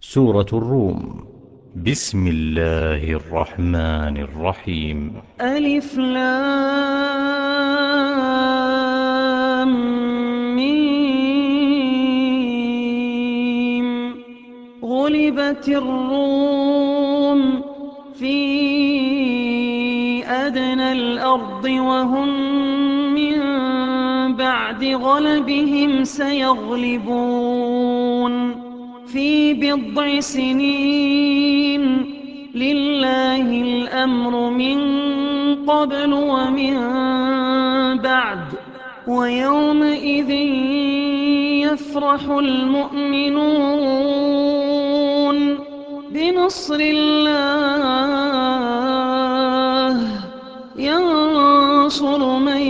سورة الروم. بسم الله الرحمن الرحيم. ألف لام ميم. غلبت الروم في أدنى الأرض وهم من بعد غلبهم سيغلبون في بضع سنين. لله الأمر من قبل ومن بعد ويومئذ يفرح المؤمنون بنصر الله ينصر من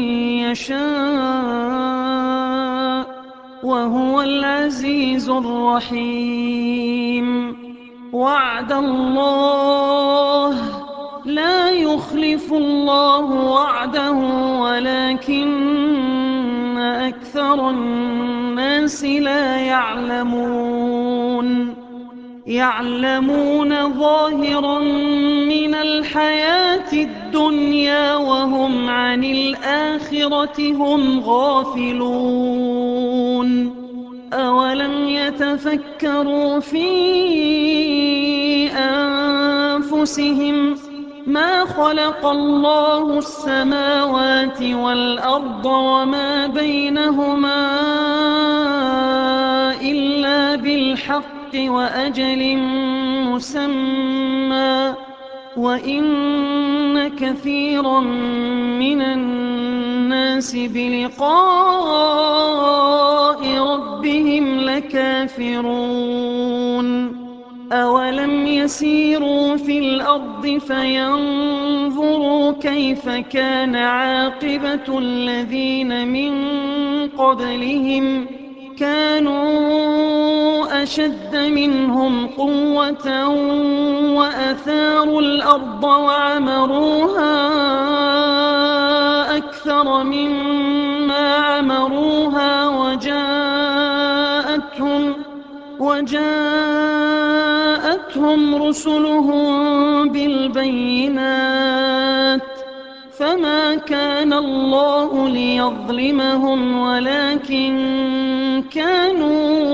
يشاء وهو العزيز الرحيم. وعد الله لا يخلف الله وعده ولكن أكثر الناس لا يعلمون ظاهرا من الحياة الدنيا وهم عن الآخرة هم غافلون. أولم يتفكروا في أنفسهم ما خلق الله السماوات والأرض وما بينهما إلا بالحق وأجل مسمى وإن كثيرا من الناس بلقاء ربهم لكافرون. أولم يسيروا في الأرض فينظروا كيف كان عاقبة الذين من قبلهم كانوا أشد منهم قوة وأثاروا الأرض وعمروها أكثر مما عمروها وجاءتهم رسلهم بالبينات فما كان الله ليظلمهم ولكن كانوا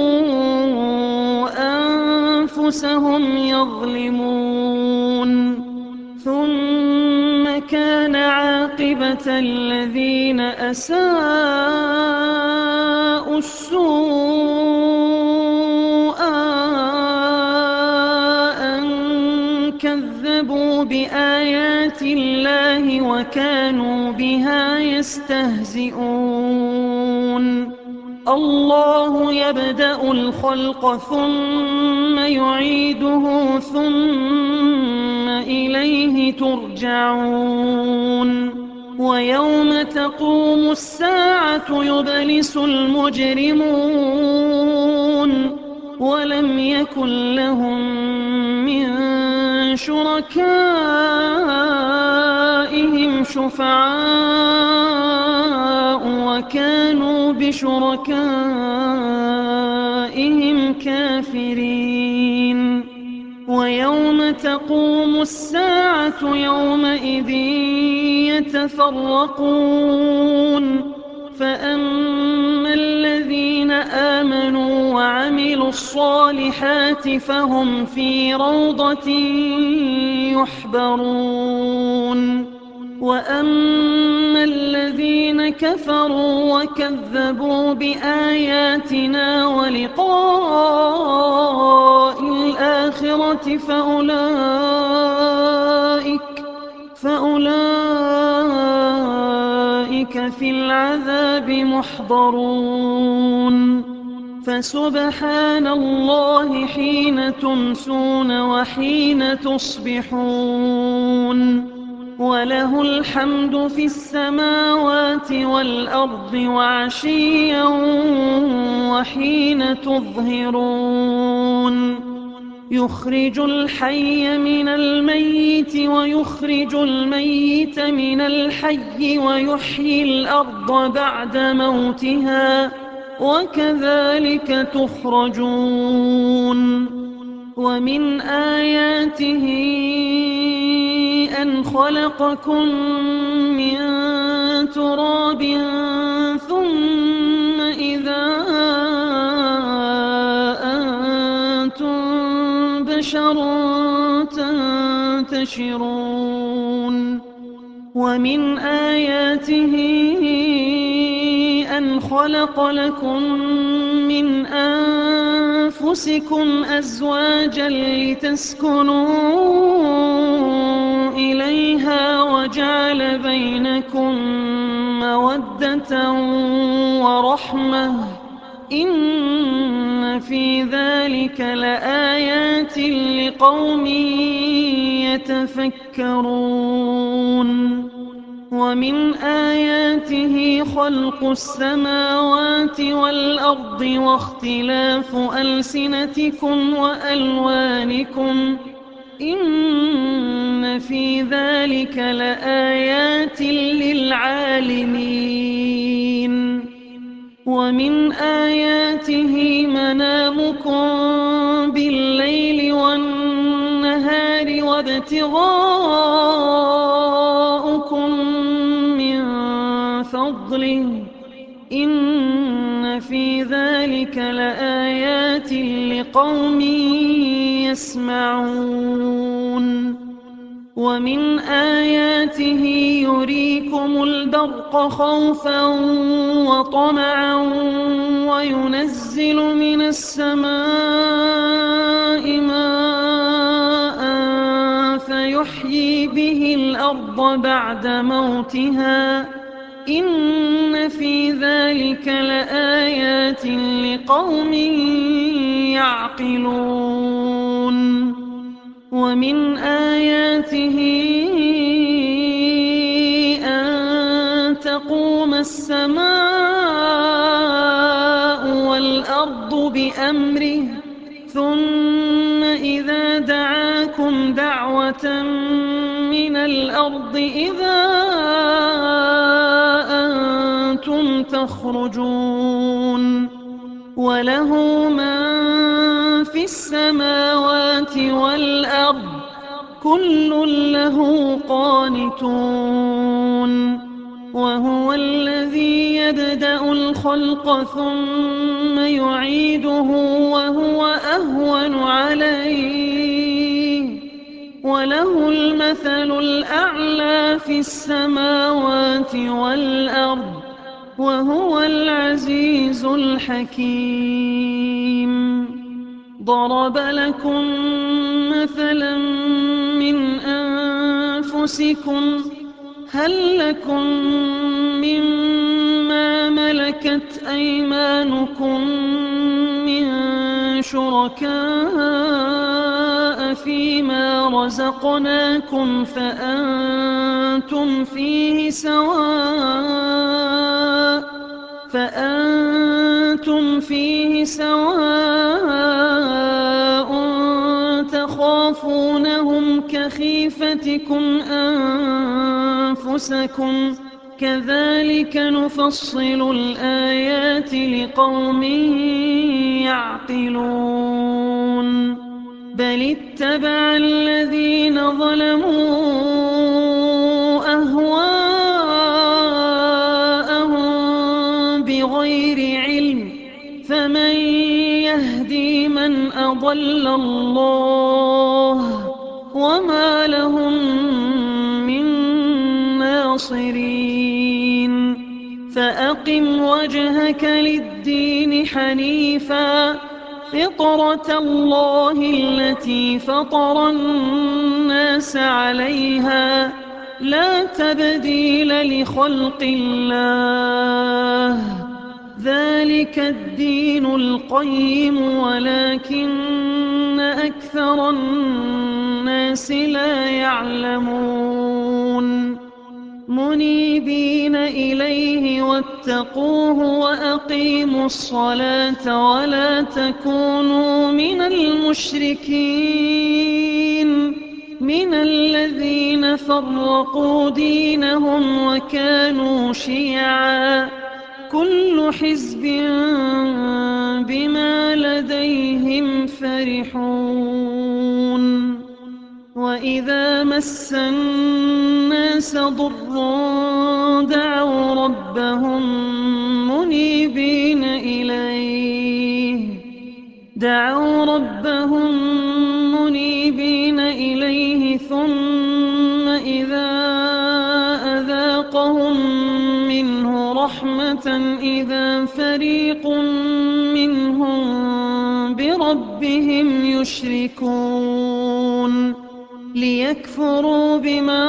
أنفسهم يظلمون. ثم كان عاقبة الذين أساءوا السوء أن كذبوا بآيات الله وكانوا بها يستهزئون. الله يبدأ الخلق ثم يعيده ثم إليه ترجعون. ويوم تقوم الساعة يبلس المجرمون ولم يكن لهم من شركائهم شفعاء وكانوا بشركائهم كافرين. ويوم تقوم الساعة يومئذ يتفرقون فأما الذين آمنوا وعملوا الصالحات فهم في روضة يحبرون. وأما الذين كفروا وكذبوا بآياتنا ولقاء الآخرة فأولئك في العذاب محضرون. فسبحان الله حين تمسون وحين تصبحون وله الحمد في السماوات والأرض وعشيا وحين تظهرون. يخرج الحي من الميت ويخرج الميت من الحي ويحيي الأرض بعد موتها وكذلك تخرجون. ومن آياته أن خلقكم من تراب ثم إذا أنتم بشر تنتشرون ومن آياته أن خلق لكم من أنفسكم أزواجا لتسكنوا إليها وجعل بينكم مودة ورحمة إن في ذلك لآيات لقوم يتفكرون ومن آياته خلق السماوات والأرض واختلاف ألسنتكم وألوانكم إن في ذلك لآيات للعالمين ومن آياته منامكم بالليل والنهار وابتغاؤكم من فضله إن في ذلك لآيات لقوم يسمعون ومن آياته يريكم البرق خوفا وطمعا وينزل من السماء ماء فيحيي به الأرض بعد موتها إن في ذلك لآيات لقوم يعقلون ومن آياته أن تقوم السماء والأرض بأمره ثم إذا دعاكم دعوة من الأرض إذا أنتم تخرجون وله من في السماوات والأرض كل له قانتون وهو الذي يبدأ الخلق ثم يعيده وهو أهون عليه وله المثل الأعلى في السماوات والأرض وهو العزيز الحكيم ضرب لكم مثلا من أنفسكم هل لكم مما ملكت أيمانكم من شركاء فيما رزقناكم فأنتم فيه سواء تخافونهم كخيفتكم أنفسكم كذلك نفصل الآيات لقوم يعقلون بل اتبع الذين ظلموا أهواءهم بغير علم فمن يهدي من أضل الله وما لهم من ناصرين فأقم وجهك للدين حنيفا فطرة الله التي فطر الناس عليها لا تبديل لخلق الله ذلك الدين القيم ولكن أكثر الناس لا يعلمون منيبين إليه واتقوه وأقيموا الصلاة ولا تكونوا من المشركين من الذين فرقوا دينهم وكانوا شيعا كل حزب بما لديهم فرحون وإذا مس الناس ضر دعوا ربهم منيبين إليه ثم إذا أذاقهم منه رحمة إذا فريق منهم بربهم يشركون ليكفروا بما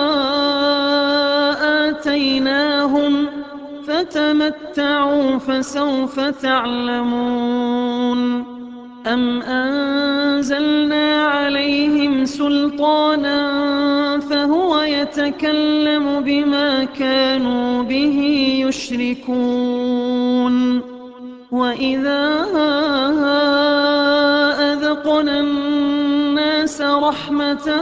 آتيناهم فتمتعوا فسوف تعلمون أم أنزلنا عليهم سلطانا فهو يتكلم بما كانوا به يشركون وإذا أذقنا الناس رحمة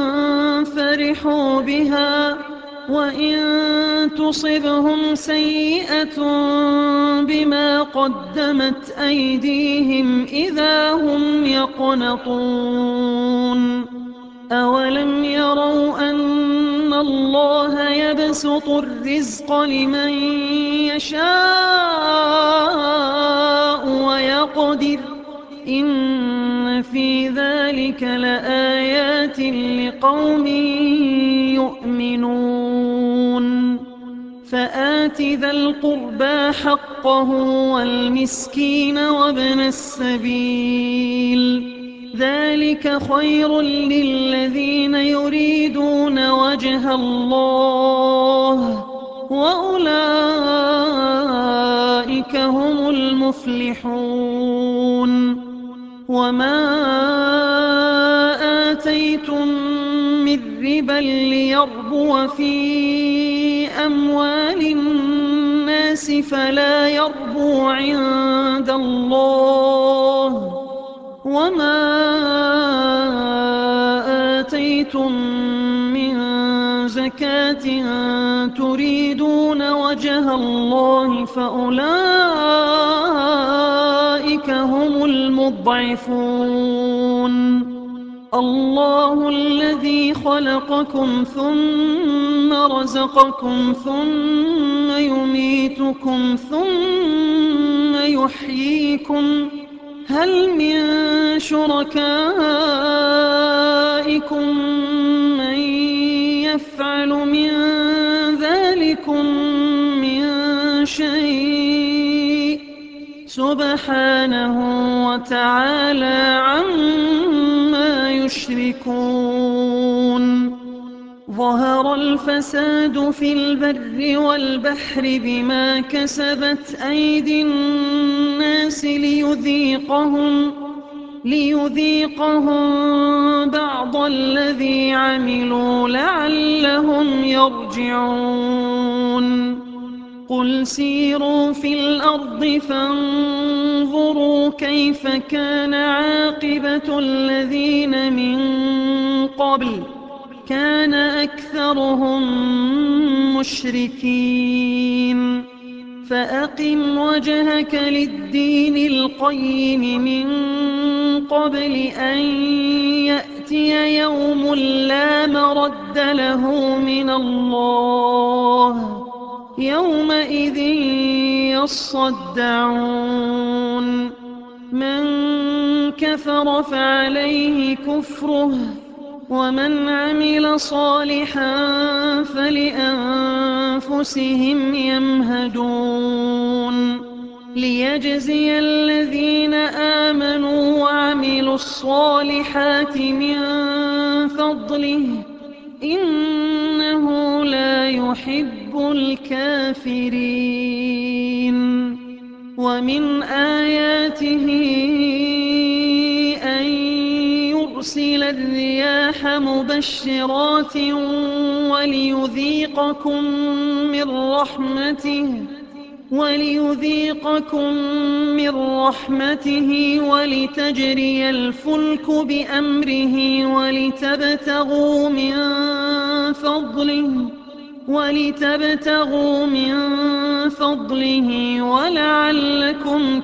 فرحوا بها وإن تصبهم سيئة بما قدمت أيديهم إذا هم يقنطون أولم يروا أن الله يبسط الرزق لمن يشاء ويقدر إن في ذلك لآيات لقوم يؤمنون فآت ذا القربى حقه والمسكين وابن السبيل ذلك خير للذين يريدون وجه الله وأولئك هم المفلحون وما آتيتم من ربا ليربو في أموال الناس فلا يربو عند الله وما آتيتم من زكاة تريدون وجه الله فأولئك هم المضعفون الله الذي خلقكم ثم رزقكم ثم يميتكم ثم يحييكم هل من شركائكم من يفعل من ذلكم من شيء سبحانه وتعالى عما يشركون ظهر الفساد في البر والبحر بما كسبت أيدي الناس ليذيقهم بعض الذي عملوا لعلهم يرجعون قل سيروا في الأرض فانظروا كيف كان عاقبة الذين من قبل كان أكثرهم مشركين فأقم وجهك للدين القيم من قبل أن يأتي يوم لا مرد له من الله يومئذ يصدعون من كفر فعليه كفره ومن عمل صالحا فلأنفسهم يمهدون ليجزي الذين آمنوا وعملوا الصالحات من فضله إنه لا يحب الكافرين ومن آياته أن يرسل الرياح مبشرات وليذيقكم من رحمته ولتجري الفلك بأمره ولتبتغوا من فضله ولتبتغوا من فضله ولعلكم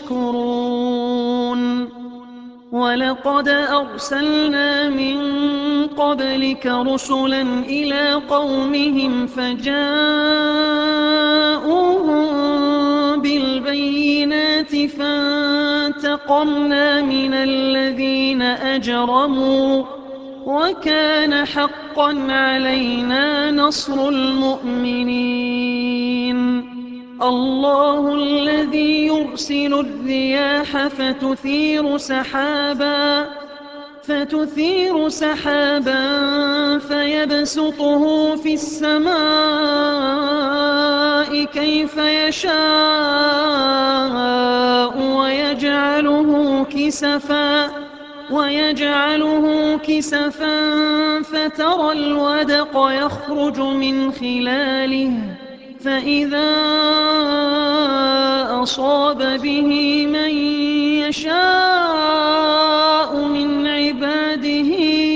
تشكرون ولقد أرسلنا من قبلك رسلا إلى قومهم فجاءوهم بالبينات فانتقمنا من الذين أجرموا وكان حقا علينا نصر المؤمنين الله الذي يرسل الرياح فتثير سحابا فيبسطه في السماء كيف يشاء ويجعله كسفا فترى الودق يخرج من خلاله فإذا أصاب به من يشاء من عباده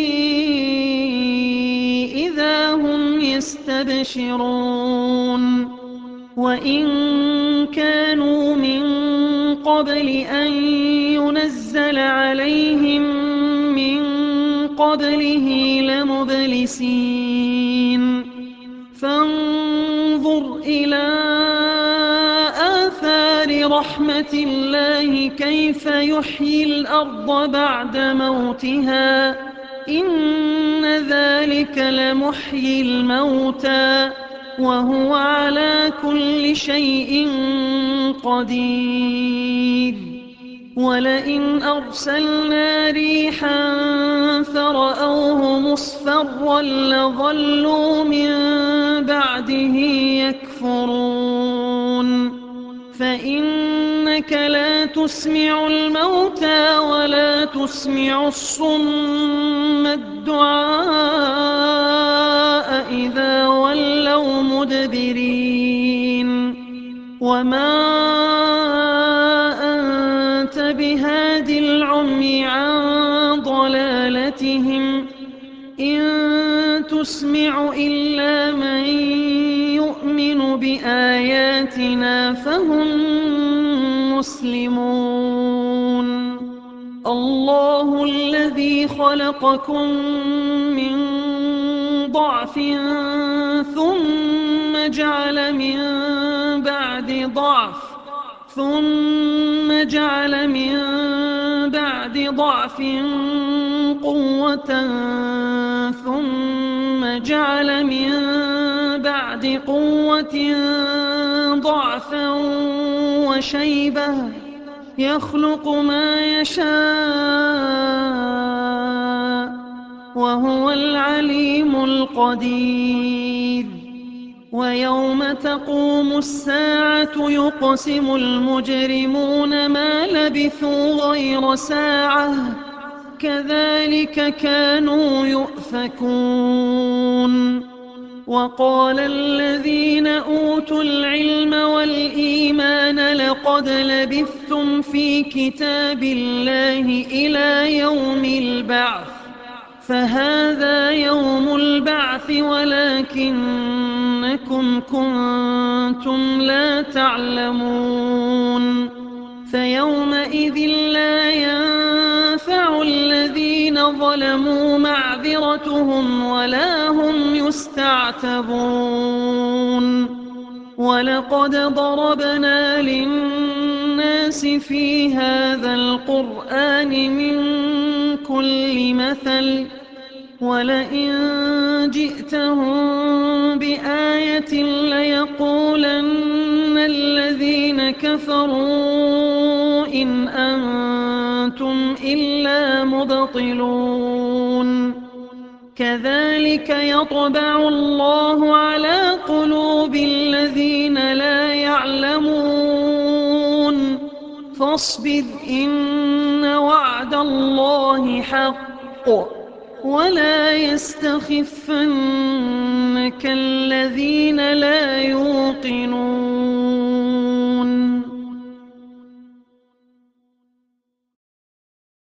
إذا هم يستبشرون وإن كانوا من قبل أن ينزل عليهم من قبله لمبلسين فانظر إلى آثار رحمة الله كيف يحيي الأرض بعد موتها إن ذلك لمحيي الموتى وهو على كل شيء قدير ولئن أرسلنا ريحا فرأوه مصفرا لظلوا من بعده يكفرون فإنك لا تسمع الموتى ولا تسمع الصم الدعاء إذا ولوا مدبرين وما أنت بهاد العمي عن ضلالتهم إن تسمع إلا من يؤمن بآياتنا فهم مسلمون الله الذي خلقكم من ضعف ثم جعل من بعد ضعف قوة ثم جعل من بعد قوة ضعفا وشيبة يخلق ما يشاء وهو العليم القدير ويوم تقوم الساعة يقسم المجرمون ما لبثوا غير ساعة كذلك كانوا يؤفكون وقال الذين أوتوا العلم والإيمان لقد لبثتم في كتاب الله إلى يوم البعث فهذا يوم البعث ولكنكم كنتم لا تعلمون فيومئذ لا ينفع الذين ظلموا معذرتهم ولا هم يستعتبون ولقد ضربنا للناس في هذا القرآن من كل مثل ولئن جئتهم بآية ليقولن الذين كفروا إن أنتم إلا مبطلون كذلك يطبع الله على قلوب الذين لا يعلمون فاصبر إن وعد الله حق ولا يستخفنك الذين لا يوقنون